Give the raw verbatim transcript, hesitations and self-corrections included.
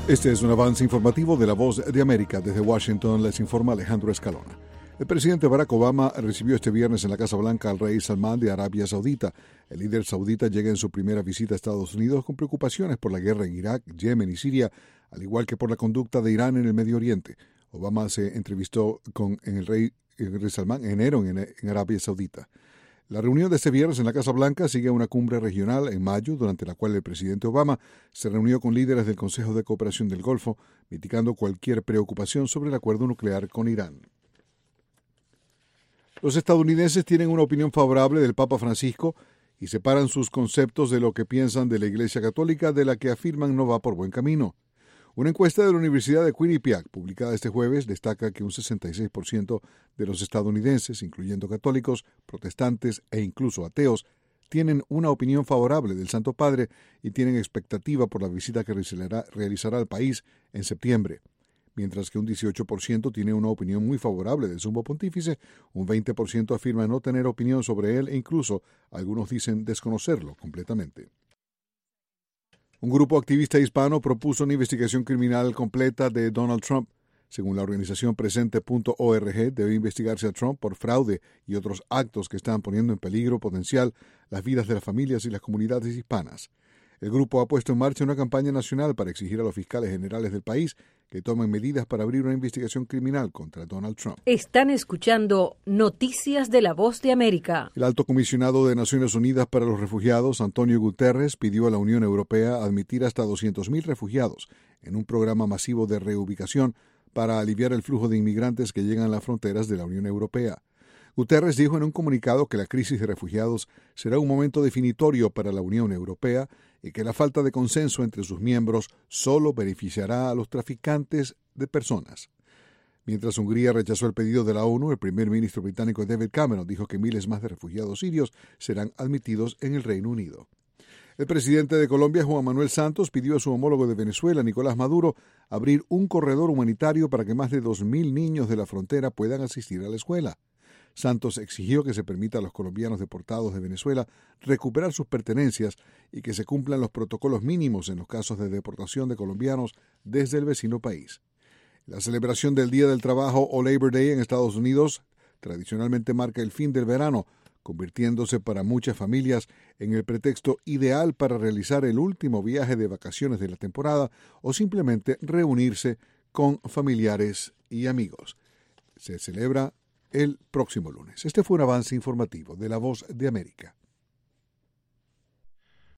Este es un avance informativo de La Voz de América. Desde Washington les informa Alejandro Escalona. El presidente Barack Obama recibió este viernes en la Casa Blanca al rey Salmán de Arabia Saudita. El líder saudita llega en su primera visita a Estados Unidos con preocupaciones por la guerra en Irak, Yemen y Siria, al igual que por la conducta de Irán en el Medio Oriente. Obama se entrevistó con el rey, el rey Salmán en enero en, en Arabia Saudita. La reunión de este viernes en la Casa Blanca sigue una cumbre regional en mayo, durante la cual el presidente Obama se reunió con líderes del Consejo de Cooperación del Golfo, mitigando cualquier preocupación sobre el acuerdo nuclear con Irán. Los estadounidenses tienen una opinión favorable del Papa Francisco y separan sus conceptos de lo que piensan de la Iglesia Católica, de la que afirman no va por buen camino. Una encuesta de la Universidad de Quinnipiac, publicada este jueves, destaca que un sesenta y seis por ciento de los estadounidenses, incluyendo católicos, protestantes e incluso ateos, tienen una opinión favorable del Santo Padre y tienen expectativa por la visita que realizará, realizará al país en septiembre. Mientras que un dieciocho por ciento tiene una opinión muy favorable del Sumo Pontífice, un veinte por ciento afirma no tener opinión sobre él e incluso algunos dicen desconocerlo completamente. Un grupo activista hispano propuso una investigación criminal completa de Donald Trump. Según la organización presente punto org, debe investigarse a Trump por fraude y otros actos que están poniendo en peligro potencial las vidas de las familias y las comunidades hispanas. El grupo ha puesto en marcha una campaña nacional para exigir a los fiscales generales del país que tomen medidas para abrir una investigación criminal contra Donald Trump. Están escuchando Noticias de La Voz de América. El alto comisionado de Naciones Unidas para los Refugiados, Antonio Guterres, pidió a la Unión Europea admitir hasta doscientos mil refugiados en un programa masivo de reubicación para aliviar el flujo de inmigrantes que llegan a las fronteras de la Unión Europea. Guterres dijo en un comunicado que la crisis de refugiados será un momento definitorio para la Unión Europea y que la falta de consenso entre sus miembros solo beneficiará a los traficantes de personas. Mientras Hungría rechazó el pedido de la ONU, el primer ministro británico David Cameron dijo que miles más de refugiados sirios serán admitidos en el Reino Unido. El presidente de Colombia, Juan Manuel Santos, pidió a su homólogo de Venezuela, Nicolás Maduro, abrir un corredor humanitario para que más de dos mil niños de la frontera puedan asistir a la escuela. Santos exigió que se permita a los colombianos deportados de Venezuela recuperar sus pertenencias y que se cumplan los protocolos mínimos en los casos de deportación de colombianos desde el vecino país. La celebración del Día del Trabajo o Labor Day en Estados Unidos tradicionalmente marca el fin del verano, convirtiéndose para muchas familias en el pretexto ideal para realizar el último viaje de vacaciones de la temporada o simplemente reunirse con familiares y amigos. Se celebra el próximo lunes. Este fue un avance informativo de La Voz de América.